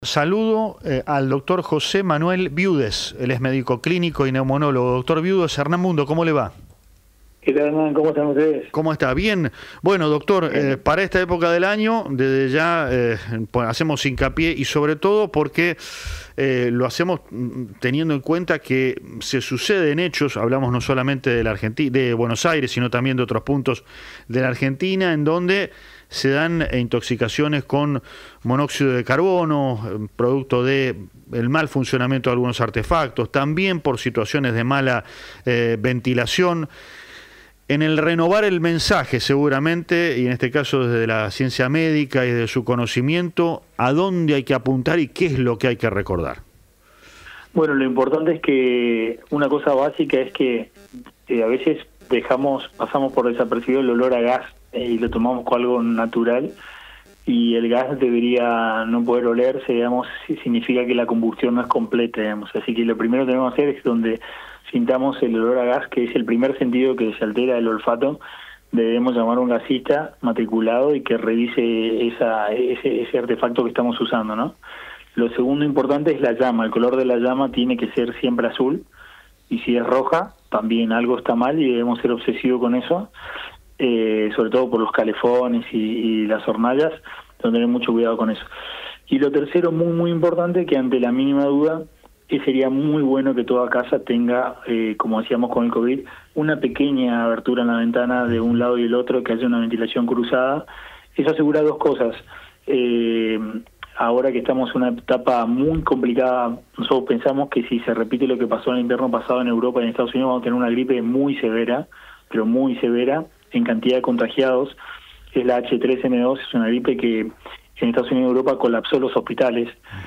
Saludo al doctor José Manuel Viudes, él es médico clínico y neumonólogo. Doctor Viudes, Hernán Mundo, ¿cómo le va? ¿Qué tal, Hernán? ¿Cómo están ustedes? ¿Cómo está? Bien. Bueno, doctor, para esta época del año, desde ya pues hacemos hincapié y sobre todo porque lo hacemos teniendo en cuenta que se suceden hechos, hablamos no solamente de la Argentina, de Buenos Aires, sino también de otros puntos de la Argentina, en donde se dan intoxicaciones con monóxido de carbono, producto de el mal funcionamiento de algunos artefactos, también por situaciones de mala ventilación. En el renovar el mensaje, seguramente, y en este caso desde la ciencia médica y de su conocimiento, ¿a dónde hay que apuntar y qué es lo que hay que recordar? Bueno, lo importante es que una cosa básica es que a veces pasamos por desapercibido el olor a gas y lo tomamos como algo natural, y el gas debería no poder olerse, digamos, significa que la combustión no es completa, digamos. Así que lo primero que debemos hacer es donde sintamos el olor a gas, que es el primer sentido que se altera el olfato, debemos llamar a un gasista matriculado y que revise ese artefacto que estamos usando, ¿no? Lo segundo importante es la llama. El color de la llama tiene que ser siempre azul, y si es roja, también algo está mal y debemos ser obsesivos con eso, sobre todo por los calefones y las hornallas, donde tener mucho cuidado con eso. Y lo tercero, muy muy importante, que ante la mínima duda, sería muy bueno que toda casa tenga, como decíamos con el COVID, una pequeña abertura en la ventana de un lado y el otro, que haya una ventilación cruzada. Eso asegura dos cosas. Ahora que estamos en una etapa muy complicada, nosotros pensamos que si se repite lo que pasó en el invierno pasado en Europa y en Estados Unidos, vamos a tener una gripe muy severa, pero muy severa, en cantidad de contagiados. Es la H3N2, es una gripe que en Estados Unidos y Europa colapsó los hospitales.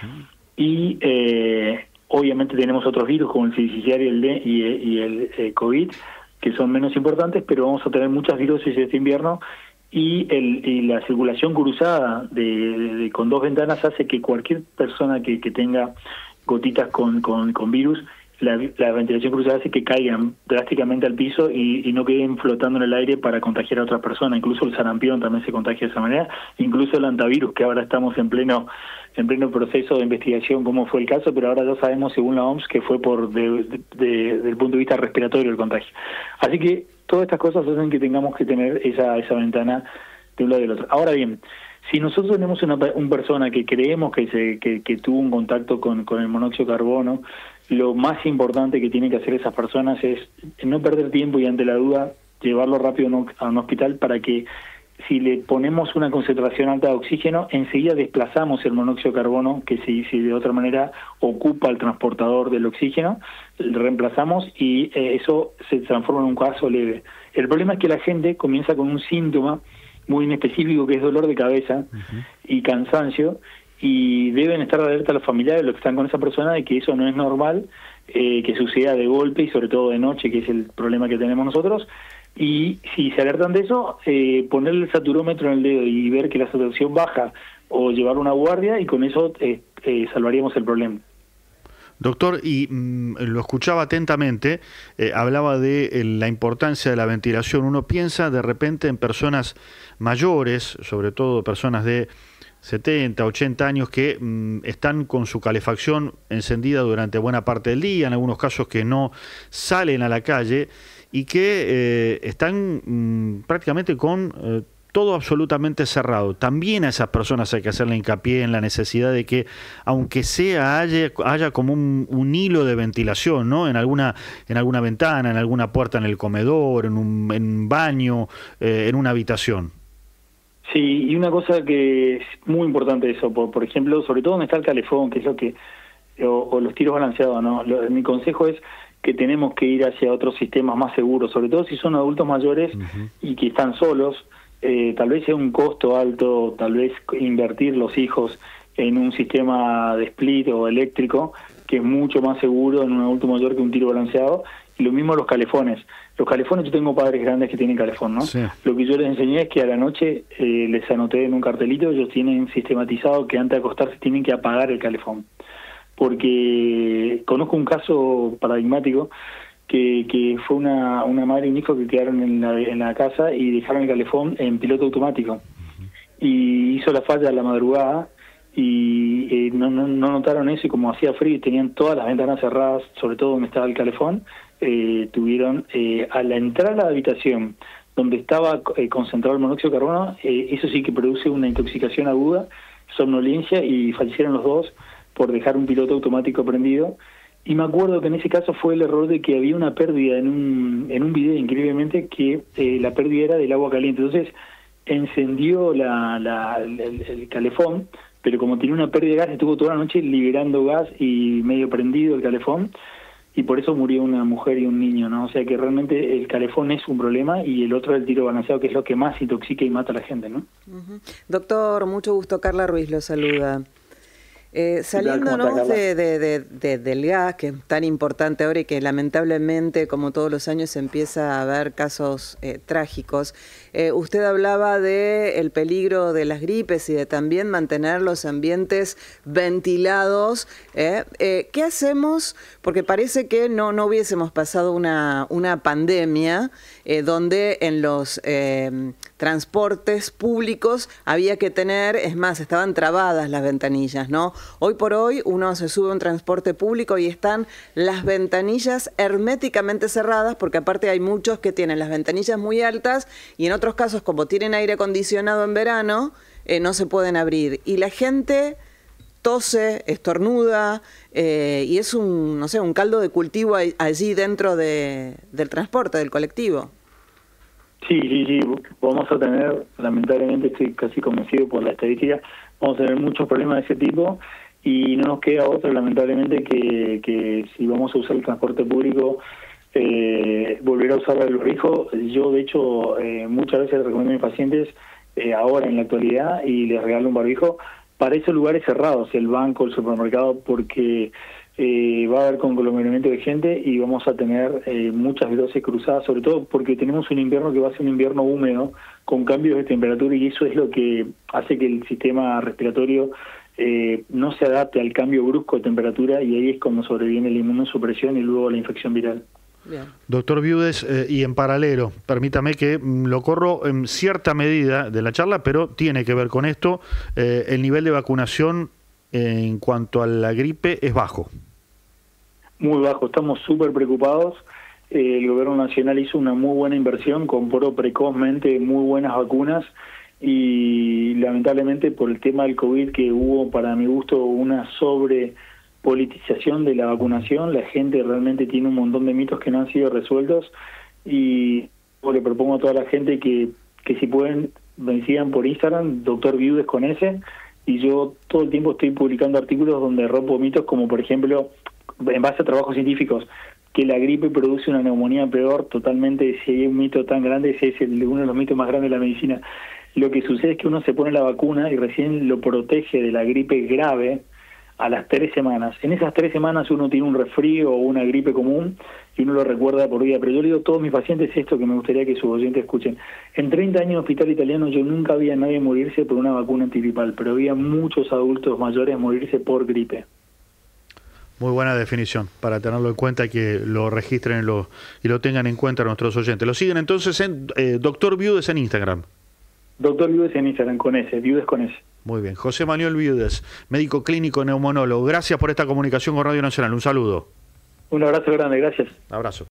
Y obviamente tenemos otros virus como el sinciciario y el COVID, que son menos importantes, pero vamos a tener muchas virosis este invierno, y la circulación cruzada con dos ventanas hace que cualquier persona que tenga gotitas con virus, la ventilación cruzada hace que caigan drásticamente al piso y no queden flotando en el aire para contagiar a otras personas. Incluso el sarampión también se contagia de esa manera, incluso el antivirus, que ahora estamos en pleno proceso de investigación cómo fue el caso, pero ahora ya sabemos, según la OMS, que fue desde el punto de vista respiratorio el contagio. Así que todas estas cosas hacen que tengamos que tener esa ventana de un lado y del otro. Ahora bien, si nosotros tenemos una persona que creemos que tuvo un contacto con el monóxido de carbono, lo más importante que tienen que hacer esas personas es no perder tiempo y, ante la duda, llevarlo rápido a un hospital, para que, si le ponemos una concentración alta de oxígeno, enseguida desplazamos el monóxido de carbono, que si de otra manera ocupa el transportador del oxígeno, lo reemplazamos y eso se transforma en un caso leve. El problema es que la gente comienza con un síntoma muy inespecífico, que es dolor de cabeza y cansancio, y deben estar alerta a los familiares, los que están con esa persona, de que eso no es normal, que suceda de golpe y sobre todo de noche, que es el problema que tenemos nosotros. Y si se alertan de eso, ponerle el saturómetro en el dedo y ver que la saturación baja, o llevar una guardia, y con eso salvaríamos el problema. Doctor, y lo escuchaba atentamente, hablaba de la importancia de la ventilación. Uno piensa de repente en personas mayores, sobre todo personas de 70, 80 años, que están con su calefacción encendida durante buena parte del día, en algunos casos que no salen a la calle, y que están prácticamente con todo absolutamente cerrado. También a esas personas hay que hacerle hincapié en la necesidad de que, aunque sea, haya como un hilo de ventilación, ¿no? En alguna ventana, en alguna puerta en el comedor, en un baño, en una habitación. Sí, y una cosa que es muy importante eso, por ejemplo, sobre todo donde está el calefón, que es lo que, o los tiros balanceados, ¿no? Mi consejo es que tenemos que ir hacia otros sistemas más seguros, sobre todo si son adultos mayores y que están solos. Tal vez sea un costo alto, tal vez invertir los hijos en un sistema de split o eléctrico, que es mucho más seguro en un adulto mayor que un tiro balanceado. Y lo mismo los calefones. Los calefones, yo tengo padres grandes que tienen calefón, ¿no? Sí. Lo que yo les enseñé es que a la noche les anoté en un cartelito, ellos tienen sistematizado que antes de acostarse tienen que apagar el calefón. Porque conozco un caso paradigmático que fue una madre y un hijo que quedaron en la casa y dejaron el calefón en piloto automático. Y hizo la falla a la madrugada y no notaron eso, y como hacía frío y tenían todas las ventanas cerradas, sobre todo donde estaba el calefón, tuvieron a la entrada a la habitación donde estaba concentrado el monóxido de carbono, eso sí que produce una intoxicación aguda, somnolencia, y fallecieron los dos por dejar un piloto automático prendido. Y me acuerdo que en ese caso fue el error de que había una pérdida en un video, increíblemente, que la pérdida era del agua caliente. Entonces encendió el calefón, pero como tenía una pérdida de gas, estuvo toda la noche liberando gas y medio prendido el calefón, y por eso murió una mujer y un niño, ¿no? O sea que realmente el calefón es un problema, y el otro es el tiro balanceado, que es lo que más intoxica y mata a la gente, ¿no? Doctor, mucho gusto. Carla Ruiz lo saluda. Saliéndonos del gas, que es tan importante ahora y que lamentablemente, como todos los años, empieza a haber casos trágicos, usted hablaba del peligro de las gripes y de también mantener los ambientes ventilados. ¿Qué hacemos? Porque parece que no hubiésemos pasado una pandemia donde en los transportes públicos había que tener, es más, estaban trabadas las ventanillas, ¿no? Hoy por hoy uno se sube a un transporte público y están las ventanillas herméticamente cerradas, porque aparte hay muchos que tienen las ventanillas muy altas y en otros casos, como tienen aire acondicionado en verano, no se pueden abrir. Y la gente tose, estornuda, y es un caldo de cultivo allí dentro del transporte, del colectivo. Sí, vamos a tener, lamentablemente estoy casi convencido por la estadística, vamos a tener muchos problemas de ese tipo, y no nos queda otra, lamentablemente, que si vamos a usar el transporte público, volver a usar el barbijo. Yo, de hecho, muchas veces les recomiendo a mis pacientes, ahora en la actualidad, y les regalo un barbijo para esos lugares cerrados, el banco, el supermercado, porque va a haber conglomeramiento de gente y vamos a tener muchas dosis cruzadas, sobre todo porque tenemos un invierno que va a ser un invierno húmedo, con cambios de temperatura, y eso es lo que hace que el sistema respiratorio no se adapte al cambio brusco de temperatura, y ahí es cuando sobreviene la inmunosupresión y luego la infección viral. Bien. Doctor Viudes, y en paralelo, permítame que lo corro en cierta medida de la charla, pero tiene que ver con esto, el nivel de vacunación en cuanto a la gripe es bajo. Muy bajo, estamos súper preocupados. El gobierno nacional hizo una muy buena inversión, compró precozmente muy buenas vacunas, y lamentablemente por el tema del COVID, que hubo, para mi gusto, una sobrepolitización de la vacunación, la gente realmente tiene un montón de mitos que no han sido resueltos, y le propongo a toda la gente que si pueden, me sigan por Instagram, Doctor Viudes con S, y yo todo el tiempo estoy publicando artículos donde rompo mitos, como por ejemplo, en base a trabajos científicos, que la gripe produce una neumonía peor. Totalmente, si hay un mito tan grande, ese es uno de los mitos más grandes de la medicina. Lo que sucede es que uno se pone la vacuna y recién lo protege de la gripe grave a las 3 semanas. En esas 3 semanas uno tiene un resfrío o una gripe común y uno lo recuerda por vida. Pero yo le digo a todos mis pacientes esto, que me gustaría que sus oyentes escuchen. En 30 años de hospital italiano yo nunca vi a nadie morirse por una vacuna antigripal, pero había muchos adultos mayores morirse por gripe. Muy buena definición, para tenerlo en cuenta y que lo registren y lo tengan en cuenta nuestros oyentes. Lo siguen entonces en Doctor Viudes en Instagram. Doctor Viudes en Instagram, con S, Viudes con S. Muy bien. José Manuel Viudes, médico clínico neumonólogo. Gracias por esta comunicación con Radio Nacional. Un saludo. Un abrazo grande, gracias. Abrazo.